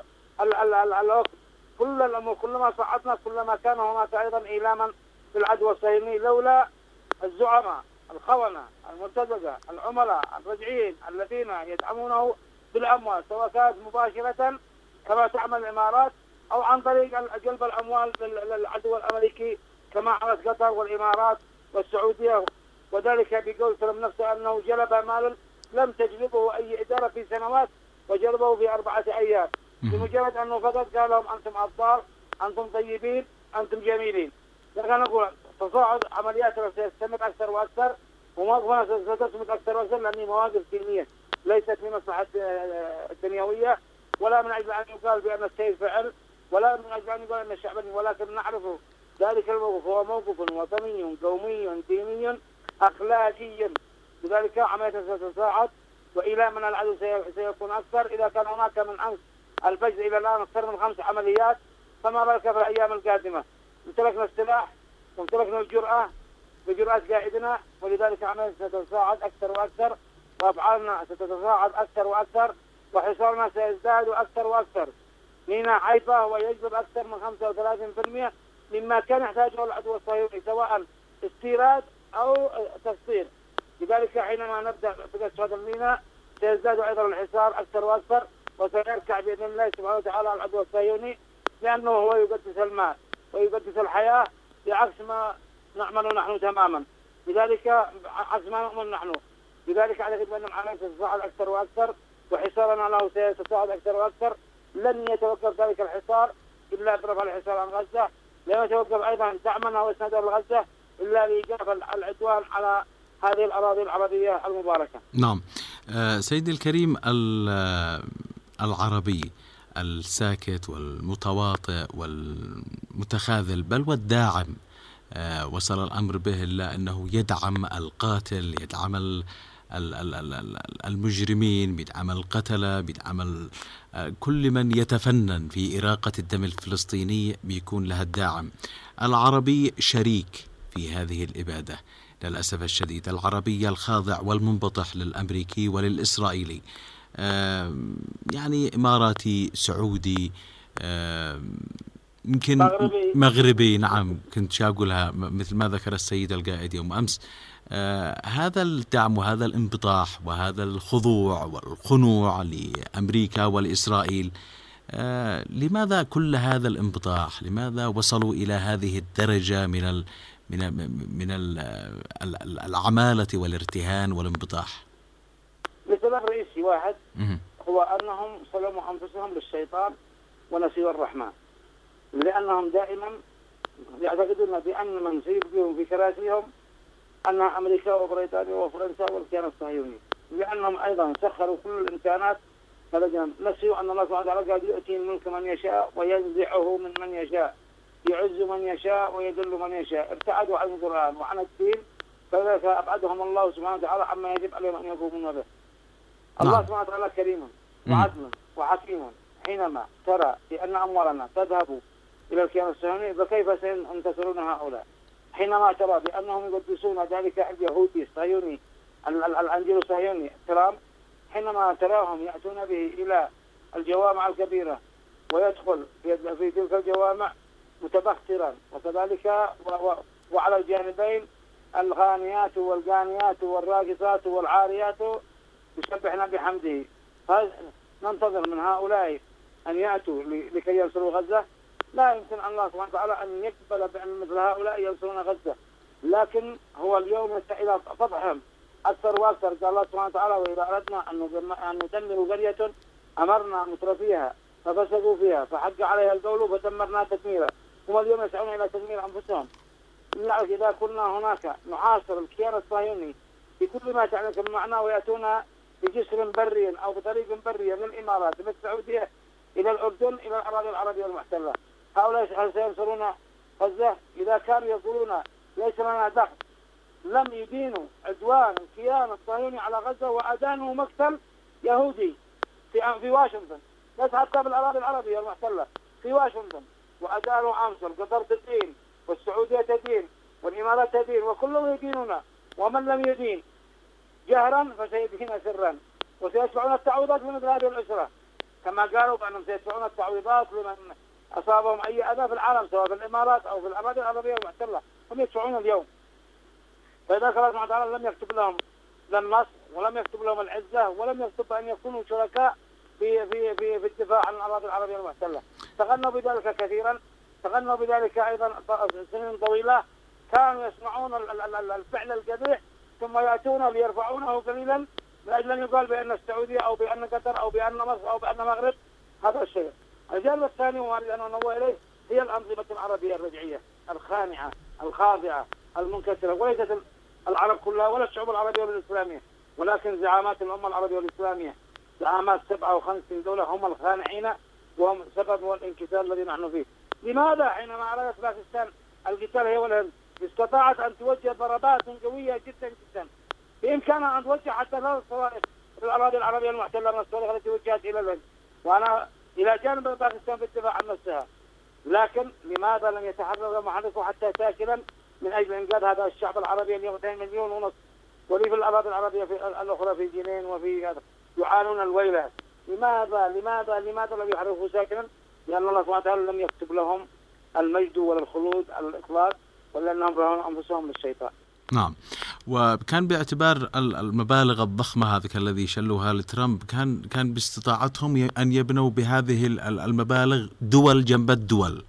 الوقت كل الأمور كلما صعدنا كلما كان هناك أيضا إيلاما بالعدوى الصهيوني، لولا الزعماء الخونة المرتزقة العملاء الرجعيين الذين يدعمونه بالأموال، سواء كانت مباشرة كما تعمل الإمارات أو عن طريق جلب الأموال للعدو الأمريكي كما عملت قطر والإمارات والسعودية، وذلك بقول ترامب نفسه أنه جلب مالا لم تجلبه أي إدارة في سنوات وجلبه في أربعة أيام بمجرد أنه فقط قال لهم أنتم أبطال، أنتم طيبين، أنتم جميلين. لكن نقول تصاعد عمليات ستستمر أكثر وأكثر، ومواقفنا ستستمر أكثر وأكثر لأنها مواقف دينية ليست من مصلحة الدنيوية، ولا من أجل أن يقال بأن السيد فعل، ولا من أجل أن يقال أن الشعب، ولكن نعرف ذلك الموقف هو موقف وطني قومي ديني أخلاقي. لذلك عملية ستتصاعد وإلى من العدو سيكون أكثر. إذا كان هناك من أمس الفجر إلى الآن أكثر من خمس عمليات، فما بالك في الأيام القادمة. امتلكنا السلاح وامتلكنا الجرأة بجرأة قائدنا، ولذلك عملية ستتصاعد أكثر وأكثر، وأفعالنا ستتصاعد أكثر وأكثر، وحصارنا سيزداد أكثر وأكثر. ميناء حيفا هو يجلب أكثر من خمسة وثلاثين بالمئة مما كان يحتاجه العدو الصهيوني سواء استيراد أو تصدير. لذلك حينما نبدأ في هذا الميناء سيزداد أيضا الحصار أكثر وأكثر، وسيركع بإذن الله سبحانه وتعالى العدو الصهيوني، لأنه هو يقدس المال ويقدس الحياة بعكس ما نعمل نحن تماما. لذلك عكس ما نؤمن نحن. لذلك أعتقد أن العملية ستتصاعد أكثر وأكثر، وحصارنا له سيتصاعد أكثر وأكثر. لن يتوقف ذلك الحصار إلا برفع الحصار عن غزة، لن يتوقف أيضا دعمنا وإسنادنا لغزة إلا بإيقاف العدوان على هذه الأراضي العربية المباركة. نعم. آه سيدي الكريم، العربي الساكت والمتواطئ والمتخاذل بل والداعم، آه وصل الأمر به إلا أنه يدعم القاتل، يدعم المجرمين، بيدعم القتلة، بيدعم كل من يتفنن في إراقة الدم الفلسطيني بيكون لها الداعم. العربي شريك في هذه الإبادة للأسف الشديد، العربي الخاضع والمنبطح للأمريكي وللإسرائيلي، يعني إماراتي سعودي يمكن مغربي. مغربي نعم، كنت شاقولها مثل ما ذكر السيد القائد يوم أمس. آه هذا الدعم وهذا الانبطاح وهذا الخضوع والخنوع لأمريكا والإسرائيل، آه لماذا كل هذا الانبطاح؟ لماذا وصلوا إلى هذه الدرجة من ال من ال من ال العمالة والارتهان والانبطاح؟ لسبب رئيسي واحد، هو أنهم سلموا أنفسهم للشيطان ونسيوا الرحمن، لأنهم دائما يعتقدون بأن من سيبقيهم في كراسيهم أنها أمريكا وبريطانيا وفرنسا والكيان الصهيوني، لأنهم أيضا سخروا كل الإمكانات. نسيوا أن الله سبحانه وتعالى قال يؤتي الملك من يشاء وينزعه من من يشاء، يعز من يشاء ويذل من يشاء. ابتعدوا عن القرآن وعن الدين، فذلك أبعدهم الله سبحانه وتعالى عما يجب عليهم أن يقومون به. الله سبحانه وتعالى كريم وعدل وحكيم، حينما ترى بأن أموالنا تذهب إلى الكيان الصهيوني فكيف سينتصرون هؤلاء؟ حينما ترى بأنهم يقدسون ذلك اليهودي الصهيوني الأنجيل الصهيوني ترامب، حينما تراهم يأتون به إلى الجوامع الكبيرة ويدخل في تلك الجوامع متبخترا، وكذلك وعلى الجانبين الغانيات والغانيات والراقصات والعاريات يسبحنا بحمده. ننتظر من هؤلاء أن يأتوا لكي ينصروا غزة؟ لا يمكن الله سبحانه وتعالى أن يقبل بأن مثل هؤلاء ينصرون غزة، لكن هو اليوم إلى فضحهم أكثر وأكثر. قال الله سبحانه وتعالى وإذا أردنا أن ندمر قرية أمرنا مترفيها ففسقوا فيها فحق عليها القول فدمرنا تدميرا. هم اليوم يسعون إلى تدمير أنفسهم. إذا كنا هناك نحاصر الكيان الصهيوني بكل ما تعنيكم معنا ويأتون بجسر بري أو بطريق بري من الإمارات من السعودية إلى الأردن إلى الأراضي العربية المحتلة، هؤلاء سينصرون غزة إذا كانوا يقولون ليس لنا دخل لم يدينوا عدوان الكيان الصهيوني على غزة وأدانوا مقتل يهودي في في واشنطن، ليس حتى بالأراضي العربية المحتلة، في واشنطن، وأدانوا أمس قطر تدين والسعودية تدين والإمارات تدين وكلهم يدينون، ومن لم يدين جهرا فسيدين سرا، وسيدفعون التعويضات لمثل هذه الأسرة كما قالوا بأنهم سيدفعون التعويضات لمن أصابهم أي أذى في العالم سواء في الإمارات أو في الأراضي العربية المحتلة، هم يدفعون اليوم. فإذا الله سبحانه وتعالى لم يكتب لهم لا النصر ولم يكتب لهم العزة ولم يكتب أن يكونوا شركاء في في في في الدفاع عن الأراضي العربية المحتلة، تغنوا بذلك كثيرا، تغنوا بذلك أيضا سنين طويلة، كانوا يسمعون الفعل القبيح ثم يأتون ليرفعونه قليلا من أجل أن يقال بأن السعودية أو بأن قطر أو بأن مصر أو بأن المغرب هذا الشيء. الجانب الثاني وأريد أن أنوه إليه هي الأنظمة العربية الرجعية الخانعة الخاضعة المنكسرة، وليست العرب كلها ولا الشعوب العربية والإسلامية، ولكن زعامات الأمة العربية والإسلامية، زعامات سبعة وخمسين دولة هم الخانعين وهم سبب والانكسار الذي نحن فيه. لماذا حينما أرادت باكستان القتال هي والهند استطاعت أن توجه ضربات قوية جدا جدا بإمكانها أن توجه حتى ثلاث صواريخ في الأراضي العربية المحتلة من الصواريخ التي وجهت إلى الهند، وأنا إلى جانب باكستان في الدفاع عن نفسها، لكن لماذا لم يتحرك محركه حتى ساكنا من أجل إنقاذ هذا الشعب العربي اليوم اثنين مليون ونصف، ولي في الأراضي العربية في الأخرى في جنين وفي هذا يعانون الويلات. لماذا لماذا لماذا لم يحركوا ساكنا؟ لأن الله سبحانه وتعالى لم يكتب لهم المجد ولا الخلود على الإطلاق، ولأنهم رهنوا أنفسهم للشيطان. نعم، وكان باعتبار المبالغ الضخمة هذه الذي شلوها لترامب كان كان باستطاعتهم أن يبنوا بهذه المبالغ دول جنب الدول،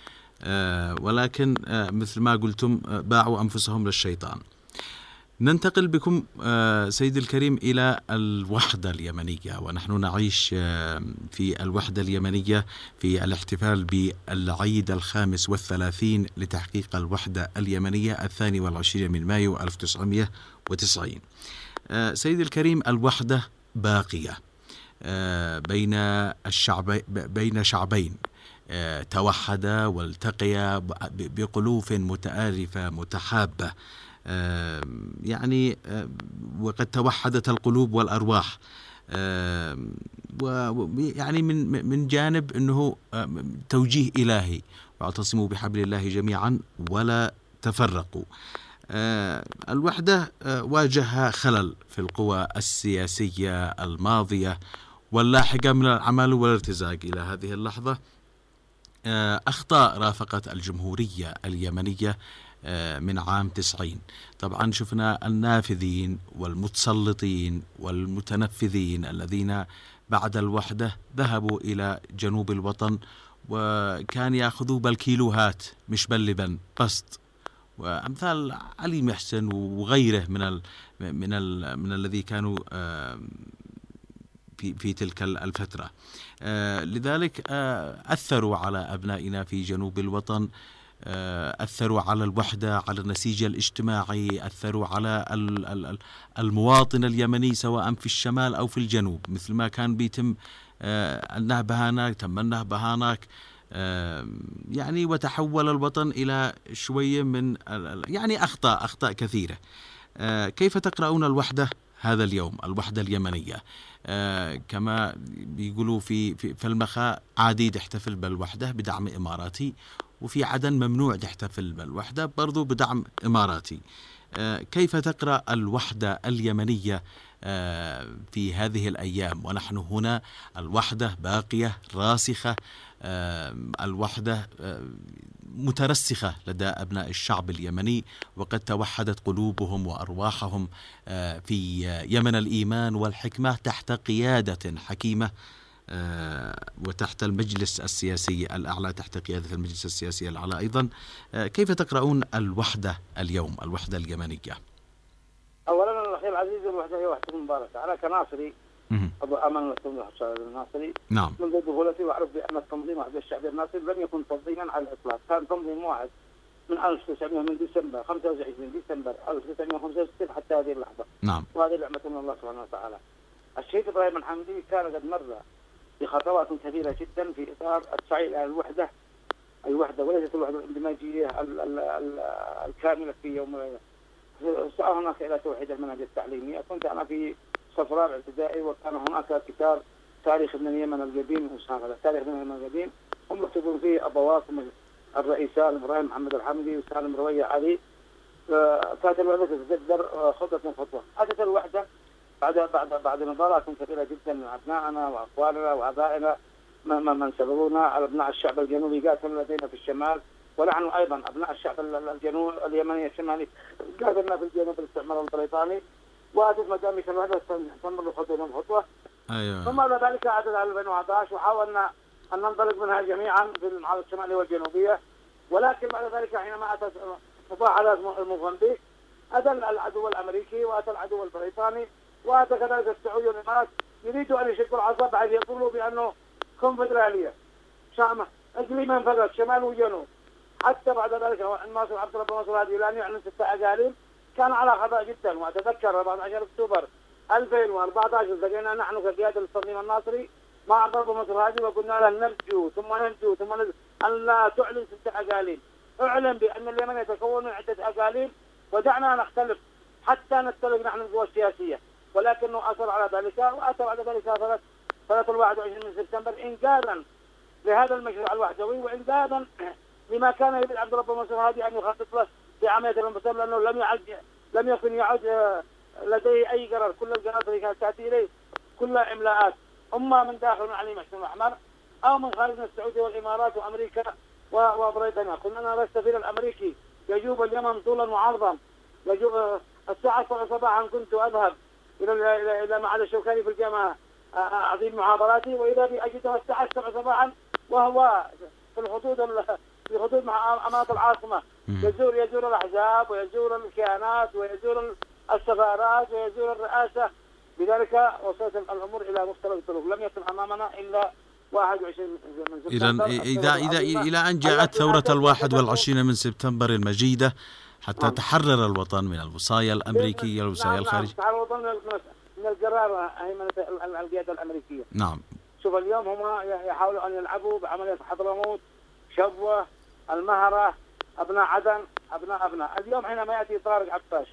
ولكن مثل ما قلتم باعوا أنفسهم للشيطان. ننتقل بكم سيد الكريم إلى الوحدة اليمنية، ونحن نعيش في الوحدة اليمنية في الاحتفال بالعيد الخامس والثلاثين لتحقيق الوحدة اليمنية الثاني والعشرين من مايو ألف وتسعمائة وتسعين. سيد الكريم، الوحدة باقية بين الشعب بين شعبين توحدا والتقيا بقلوب متآلفة متحابة، يعني وقد توحدت القلوب والأرواح، ويعني من من جانب أنه توجيه إلهي، واعتصموا بحبل الله جميعا ولا تفرقوا. الوحدة واجهها خلل في القوى السياسية الماضية واللاحقة من العمل والارتزاق إلى هذه اللحظة. أخطاء رافقت الجمهورية اليمنية من عام تسعين. طبعا شفنا النافذين والمتسلطين والمتنفذين الذين بعد الوحدة ذهبوا إلى جنوب الوطن وكان يأخذوا بالكيلوهات مش باللبن قسط، وأمثال علي محسن وغيره من ال من ال من الذي كانوا في في تلك الفترة. لذلك أثروا على أبنائنا في جنوب الوطن، أثروا على الوحدة، على النسيج الاجتماعي، أثروا على المواطن اليمني سواء في الشمال أو في الجنوب، مثل ما كان بيتم النهب هناك تم النهب هناك، يعني وتحول الوطن إلى شوية من يعني أخطاء أخطاء كثيرة. كيف تقرؤون الوحدة هذا اليوم، الوحدة اليمنية؟ كما بيقولوا في في المخاء عديد احتفل بالوحدة بدعم إماراتي، وفي عدن ممنوع تحتفل بالوحدة برضو بدعم إماراتي. كيف تقرأ الوحدة اليمنية في هذه الأيام ونحن هنا الوحدة باقية راسخة، الوحدة مترسخة لدى أبناء الشعب اليمني، وقد توحدت قلوبهم وأرواحهم في يمن الإيمان والحكمة تحت قيادة حكيمة وتحت المجلس السياسي الأعلى، تحت قيادة المجلس السياسي الأعلى أيضا. كيف تقرؤون الوحدة اليوم، الوحدة اليمنية؟ أولا أخي العزيز، الوحدة هي وحدة مباركة. أنا كناصري أبو أمل الناصري نعم. منذ طفولتي وأعرف بأن التنظيم الحزب الشعبي الناصري لم يكن تنظيما على الإطلاق، كان تنظيم واحد من ألف وتسعمائة من ديسمبر خمسة وتسعين من ديسمبر ألف وتسعمائة وخمسة وستين حتى هذه اللحظة، نعم. وهذه نعمة من الله سبحانه وتعالى. الشهيد إبراهيم الحمدي كان قد مر بخطوات كثيرة جدا في إطار السعي إلى الوحدة الوحدة وليست الوحدة الاندماجية الكاملة في يوم وليلة. سعى هناك إلى توحيد المنهج التعليمي. كنت أنا في صفراء الابتدائي وكان هناك كتاب تاريخ ابن اليمن القديم، تاريخ ابن اليمن القديم، هم مكتوبون فيه أبواتهم الرئيسان إبراهيم محمد الحمدي وسالم روية علي. كانت الوحدة تتجذر خطوة من خطوة. أتت الوحدة بعد بعد بعد نضالات كبيرة جدا من أبنائنا وأخواننا وآبائنا من سبقونا على أبناء الشعب الجنوبي قاتلوا لدينا في الشمال، ونحن أيضا أبناء الشعب الجنوب اليمني الشمالي قاتلنا في الجنوب الاستعمار البريطاني. وأتت مدامك الوحدة تمر خطوة من خطوة. أيوة. ثم بعد ذلك عادت على ألفين وأحد عشر وحاولنا أن ننطلق منها جميعا في المحافظة الشمالية والجنوبية، ولكن بعد ذلك حينما أتت مفاعلات موزمبيق أتى العدو الأمريكي وأتى العدو البريطاني وأتى كذلك السعودية والإمارات يريدوا أن يشكوا العصا بعد يقولوا بأنه كونفدرالية شامة إقليما فقط شمال وجنوب. حتى بعد ذلك الناصر عبد الله منصور هادي لأن يعلن ستة أقاليم كان على خطأ جدا. وأتذكر أربعة عشر أكتوبر ألفين وأربعة عشر التقينا نحن كقيادة التنظيم الناصري مع عبد الله منصور هادي وقلنا له نرجو ثم ننجو ثم ننجو أن لا تعلن ستة أقاليم. اعلن بأن اليمن يتكون من عدة أقاليم ودعنا نختلف حتى نستلق نحن القوى السياسية، ولكنه أصر على ذلك. وأتى بعد ذلك ثلاث ثلاث الواحد وعشرين من سبتمبر إنجازا لهذا المشروع الوحدوي وإنجازا لما كان يريد عبد الله منصور هادي أن يخطط له في عملية الانفصال، لأنه لم يعد لم يكن يعد لديه أي قرار. كل القرارات التي كانت تأتي إليه كلها إملاءات، إما من داخل علي محسن الأحمر أو من خارج السعودية والإمارات وأمريكا وبريطانيا. قلنا أنا السفير الأمريكي يجوب اليمن طولا وعرضا. يجوب الساعة السابعة صباحا كنت أذهب إلى إلى إلى معهد الشوكاني في الجامعة أعطي محاضراتي، وإذا بي أجده الساعة السابعة صباحا وهو في الخطوط في خطوط مع أمانة العاصمة يزور يزور الأحزاب ويزور الكيانات ويزور السفارات ويزور الرئاسة. بذلك وصلت الأمور إلى مفترق الطرق. لم يكن أمامنا إلا واحد وعشرين من سبتمبر. إذا إذا إلى أن جاءت ثورة الواحد والعشرين من سبتمبر المجيدة حتى تحرر الوطن من الوصايا الأمريكية والوصايا الخارجية. نعم، تحرر الوطن من القرار هيمنة القيادة الأمريكية. نعم. شوف اليوم هم يحاولوا أن يلعبوا بعملية حضرموت، شبوة، المهرة، أبناء عدن، أبناء أبناء. اليوم حينما يأتي طارق عباس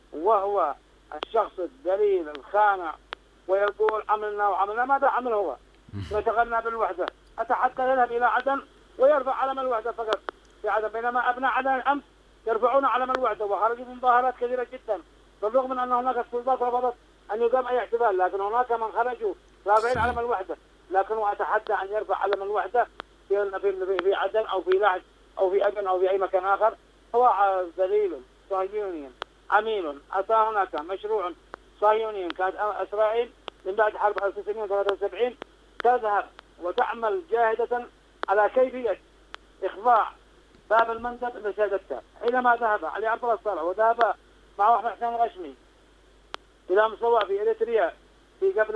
وهو الشخص الدليل الخانع ويقول عملنا وعملنا، ماذا عمل هو؟ يتغنى بالوحدة. أتى حتى يذهب إلى عدن ويرفع علم الوحدة فقط في عدن، بينما أبناء عدن الأمس يرفعون علم الوحدة وخرجوا بمظاهرات كثيرة جدا، بالرغم من أن هناك السلطات رفضت أن يقام أي احتفال، لكن هناك من خرجوا رافعين علم الوحدة. لكن أتحدى أن يرفع علم الوحدة في في في عدن أو في لعج أو في أبن أو في أي مكان آخر. هو ذليل صهيوني عميل. أتى هناك مشروع صهيوني. كانت إسرائيل من بعد حرب ألف وتسعمائة وثلاثة وسبعين تذهب وتعمل جاهدة على كيفية إخضاع باب المندب لسيادتها. حينما ذهب علي عبد الله الصالح وذهب مع أحمد حسين الغشمي إلى مصوى في إريتريا في قبل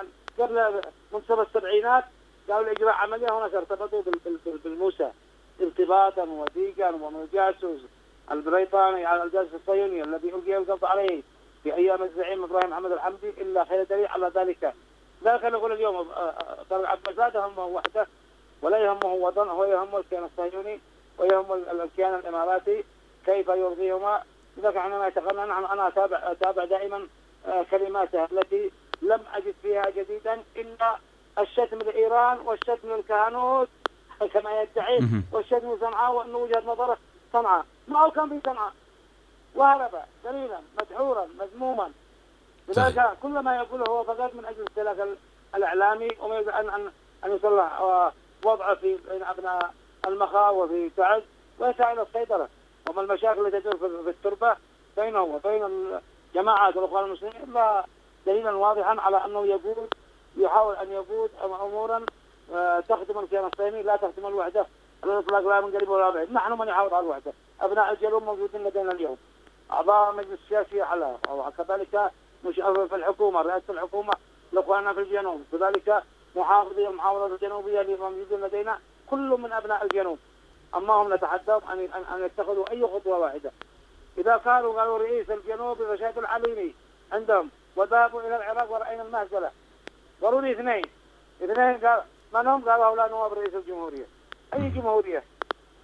قبل منتصف السبعينات، قالوا لإجراء عملية هناك ارتبطوا بالموسى ارتباطا وثيقا ومن الجاسوس البريطاني على الجاسوس الصهيوني الذي ألقي القبض عليه في أيام الزعيم إبراهيم محمد الحمدي إلا خير دليل على ذلك. ذلك نقول اليوم طارق عباس لا يهمه وحده ولا يهمه وطن، هو يهمه الكيان الصهيوني ويهمه الكيان الإماراتي كيف يرضيهما. لذلك حينما يتغنى نحن أنا أتابع أتابع دائما كلماته التي لم أجد فيها جديدا إلا الشتم لإيران والشتم للكهنوت كما يدعي والشتم صنعاء وأن وجهة نظره صنعاء. ما هو كان في صنعاء وهرب دليلا مدحورا مذموما. لذلك كل ما يقوله هو فقط من أجل السلاك الإعلامي ومن أن أن أن يصلح وضعه في بين أبناء المخاوف في تعز ويسعى إلى السيطرة. وما المشاكل التي تدور في التربة بينه وبين جماعات الأخوان المسلمين إلا دليلا واضحا على أنه يقود يحاول أن يقود أمورا تخدم الكيان الصهيوني لا تخدم الوحدة. الإطلاق لا من قريب ولا بعيد. نحن من يحافظ على الوحدة. أبناء الجنوب موجودين لدينا اليوم، أعضاء مجلس السياسي حلا، وكذلك في الحكومة رئاسة الحكومة لأخواننا في الجنوب، كذلك محافظي المحافظة الجنوبية اللي موجودين لدينا كل من أبناء الجنوب. أما هم نتحدث أن أن يتخذوا أي خطوة واحدة. إذا قالوا قالوا رئيس الجنوب رشاد العليمي عندهم وذهبوا إلى العراق ورأينا المهزلة، ضروري اثنين اثنين قال من هم؟ قالوا هؤلاء نواب رئيس الجمهورية. أي جمهورية؟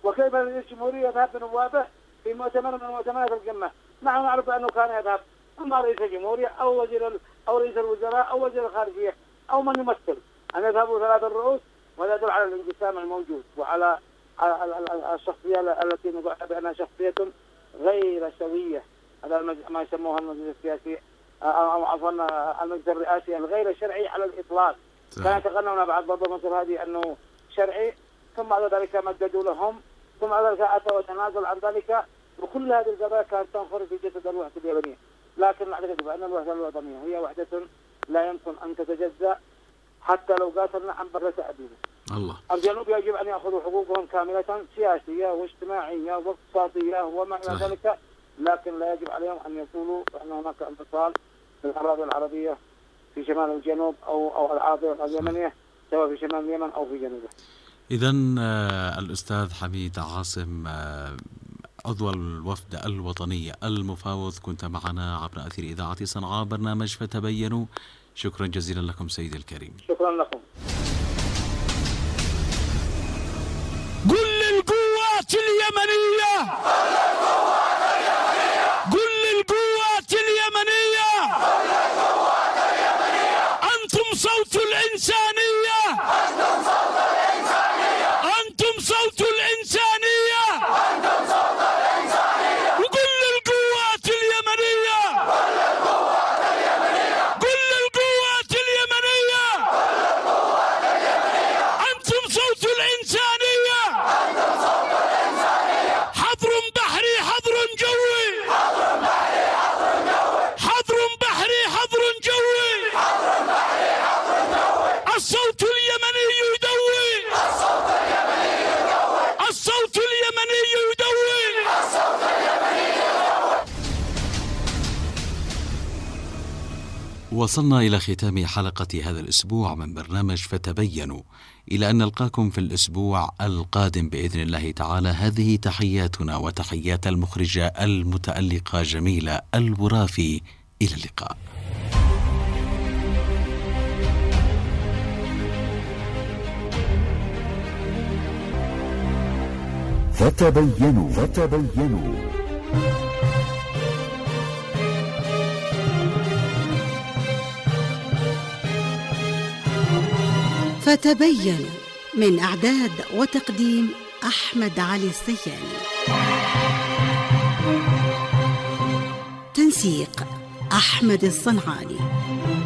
وكيف رئيس الجمهورية يذهب بنوابه في مؤتمر من مؤتمرات القمة؟ نحن نعرف أنه كان يذهب أما رئيس الجمهورية أو وزير أو رئيس الوزراء أو وزير الخارجية أو من يمثل أن يذهبوا ثلاث الرؤوس، وهذا يدل على الانقسام الموجود وعلى الشخصية التي نقول بأنها شخصية غير سوية، هذا ما يسموها المجلس السياسي أو عفوا المجلس الرئاسي الغير شرعي على الإطلاق. كان يتغنون بعد ضرب مصر هذه أنه شرعي، ثم بعد ذلك مددوا لهم، ثم بعد ذلك أتوا وتنازل عن ذلك، وكل هذه القضايا كانت تنخرط في جسد الوحدة اليمنية. لكن نعتقد بأن الوحدة الوطنية هي وحدة لا يمكن أن تتجزأ حتى لو قاتلنا عن بر تأديبه. الله. الجنوب يجب أن يأخذوا حقوقهم كاملة سياسية واجتماعية واقتصادية وما إلى ذلك، لكن لا يجب عليهم أن يقولوا أن هناك انفصال في الأراضي العربية في شمال الجنوب أو أو العاصمة اليمنية، سواء في شمال اليمن أو في جنوبه. إذن الأستاذ حميد عاصم عضو الوفد الوطني المفاوض، كنت معنا عبر أثير إذاعة صنعاء برنامج فتبينوا. شكرا جزيلا لكم سيدي الكريم. شكرا لكم. قل للقوات اليمنية قل للقوات اليمنية أنتم صوت الإنسانية أنتم صوت الإنسانية وقل للقوات اليمنية قل للقوات اليمنية أنتم صوت الإنسانية حظر بحري حظر جوي حظر بحري حظر جوي الصوت اليمني يدوي الصوت اليمني يدوي وصلنا إلى ختام حلقة هذا الأسبوع من برنامج فتبينوا، إلى أن نلقاكم في الأسبوع القادم بإذن الله تعالى. هذه تحياتنا وتحيات المخرجة المتألقة جميلة الورافي. إلى اللقاء. فتبينوا فتبينوا فتبينوا من إعداد وتقديم أحمد علي السياني. تنسيق أحمد الصنعاني.